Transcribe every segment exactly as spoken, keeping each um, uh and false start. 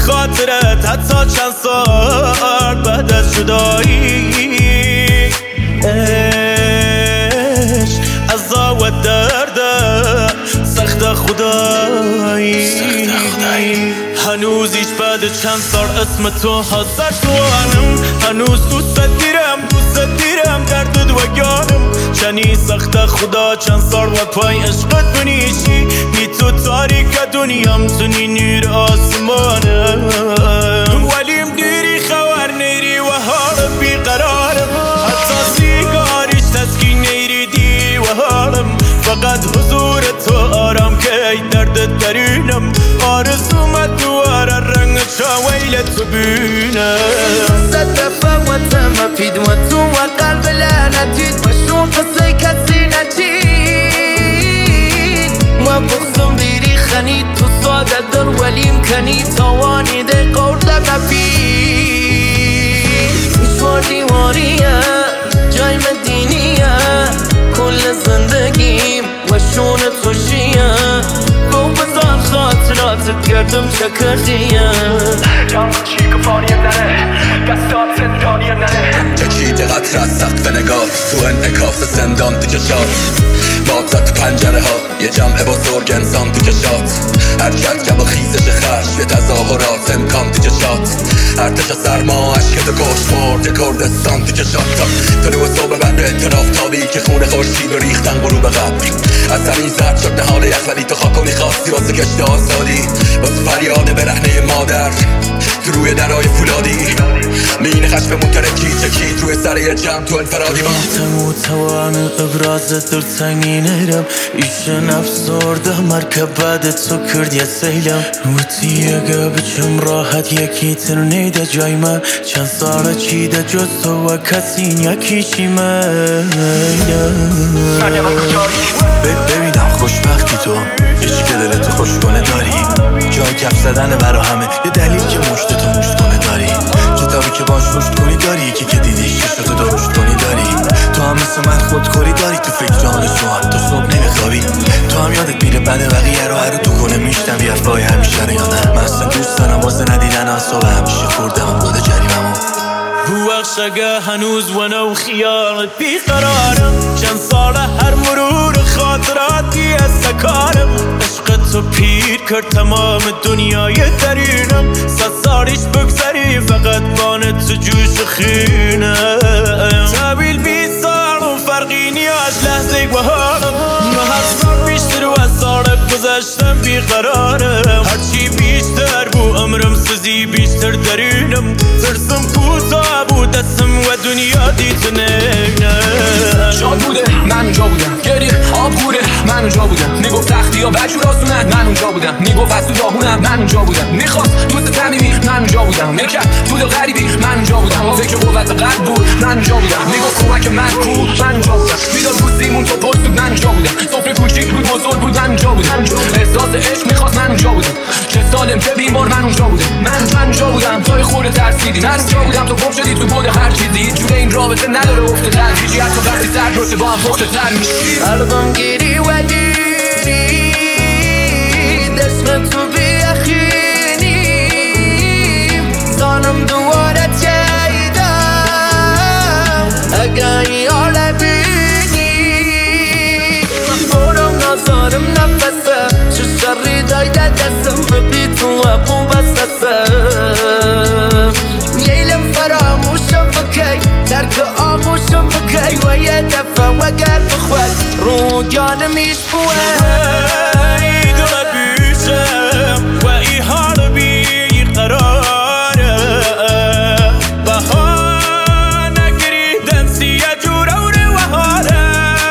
خاطرت حتی چند سال بعد از جدایی. عشق عذاب و درد سخت خدایی. هنوز هیچ بعد چند سال اسم تو حاضر توانم، هنوز دوست دیرم دوست دیرم در دو دوگانم. چنی سخت خدا چند سال و پای عشقت بنیشی، نی تو تاریک دنیام تو نی نور آسمانم. ولیم دیری خبر نیری و حالم بیقرارم، حتی سیگاریش تسکین نیری دی و حالم. فقط حضور تو آرام که ای درد درونم، آرزوم دواره رنگ چاویل تو بینم. صد دفعه و تمفید و تو و قلب لعنتید و شون قصه کسی نچید. ما بخصم دیری خنید تو ساده در ولیم کنی توانی ده قورده نفید. ایشوار دیواریه جای مدینیه کل زندگیم و شونت خوشیه. با بزار خاطراتت گردم چه کردیه. جام چی کفانیم نره دستات زندانیم نره. چکید قطر از سقف نگاه تو انعکاس زندان تو چشات. باد زد تو پنجره ها یه جمع بزرگ انسان تو چشات. حرکت کم و خیزش خشم یه تظاهرات امکان تو چشات. ارتش سرما عشق تو کش مرد یه کردستان تو چشات. تا طلوع صبح بند اعتراف تابی که خون خورشید و ریختن غروب قبر. از زمین زرد شد نهال یخ ولی تو خاکو میخواستی واسه کشت آزادی. واسه فریاد برهنه مادر تو روی درای فولادی. مین خشم مترکی چکید روی سر یه جمع تو انفرادی. ما تمو توان ابراز در سنگینرم، ایشن افسرده مرکب بعد تو کرد یه سیلم. وطی اگه بچم راحت یکی تر نیده جای من، چند سال چیده جز تو و کسی یکیشی من. ببینم خوشبختی تو هیچ که دلتو خوش کنه داری. جای کف زدن برا همه یه دلیل که مشتتو مشت کنه داری. کتابی که باش رشد کنی داری، یکی که دیدیش چشتو درشت کنی داری. تو هم مثل من خودخوری داری، تو فکر آن تو هم تو صبح نمیخوابی. تو هم یادت میره بعد بقیه رو هر تو کنه میشتم بی افوای همیشه رو یا نه. من اصلا دوست دارم واسه ندیدن اصابه همیشه خوردم هم بوده جریممو. بوخش اگه هنوز ونو خیالت بیقرارم، چند سال هر مرور خاطراتی از سکارم. عشق تو پیر کرد تمام دنیای درونم، صد سالیش بگذری فقط بان تو جوش خینم. طویل بی سال و فرقی نیاز لحظه و حالم. من هر سال بیشتر و از سال گذشتم بیقرارم. هرچی بیشتر بو عمرم سزی بیشتر درونم. ترسم کوتاه بود دستم و دنیا دیت نگنم. شاد بوده من اونجا بودم، گریه آب خوره من اونجا بودم. میگفت تختی یا بچور آسونن من اونجا بودم. میگفت از تو داغونم من اونجا بودم. میخواست دوست صمیمی من اونجا بودم. میکرد تو دو غریبی من اونجا بودم. فکر قوت قلب بود من اونجا بودم. میگفت کمک من کو من اونجا بودم. میداد بوسیمون تو پشت بود من اونجا بودم. سفره کوچیک بود بزرگ بود من اونجا بودم. احساس عشق میخواست من اونجا بودم. چه سالم چه بیمار من اونجا بودم. من من اونجا بودم. توی خورده ترسیدی من اونجا بودم. تو گم شدی تو بود هر چیزی. جوره این رابطه نداره افته تر هیچی. حتی وقتی سر رسه با هم پخته تر میشی. قلبم گیری و دیری دست تو بیخینیم. زانم دواره چیدم اگه یال بینی. برم نازارم نفسه چه شری دایده دستم ببی تو اقوم بستسم. میلم فراموشم بکی ترک آموشم بکی و یه دفعه و گرد بخواد رو جانم ایش بوه. ای دل بیشم و ای حال بی قراره. بها نگریدن سیه جوره و روحاره.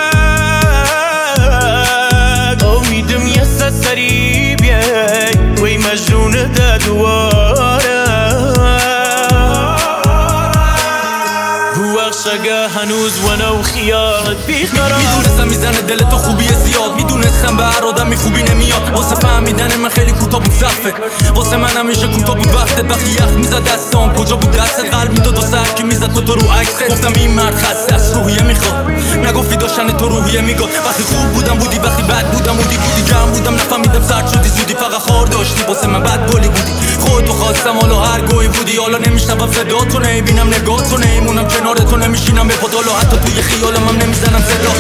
امیدم یه سسری بیای وی مجنون ده دواره. بوخش اگه هنوز ونو خیالت بیقرار. میدونستم میزنه دل تو خوبی زیاد. میدونستم میدونستم به هر آدمی خوبی نمیاد واسه فهمیدن من خیلی کوتاه بود صفت واسه من همیشه کوتاه بود وقتت وقتی یخ میزد دستام کجا بود دستت قلب میداد و سر که میزد تو رو عکست گفتم این مرد خسته از روحیه میخواد نگفتی داشتن تو روحیه میگاد وقتی خوب بودم بودی وقتی بد بودم بودی بودی جمع بودم نفهمیدم سرد شدی زودی فقط خار داشتی واسه من بد گلی بودی خودتو خواستم حالا هر گوی بودی حالا نمیشنوم صدا تو نمیبینم نگاه تو نمیمونم کنار تو نمیشینم به پدال و حتی توی خیالم هم نمیزنم صدا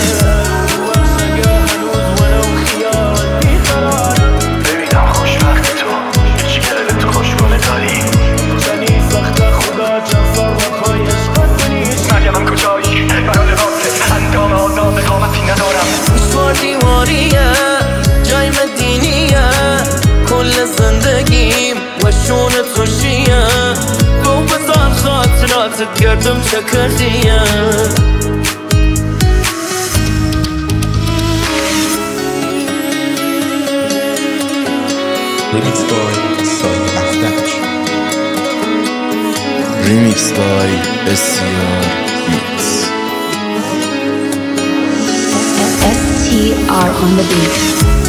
ببینم خوشبختی تو هیچ که دلتو خوش کنه داری زنی سخت خدا چند فرق پای عشقت نیست مریم هم کجایی برای راسته اندام آزاد قامتی ندارم مشوار دیواریه جای مدینیه کل زندگیم و شون خوشیه گو بزار خاطراتت گردم چه کردیه Remix by Sai Afdach. Remix by S C R Beats. S T R on the beat.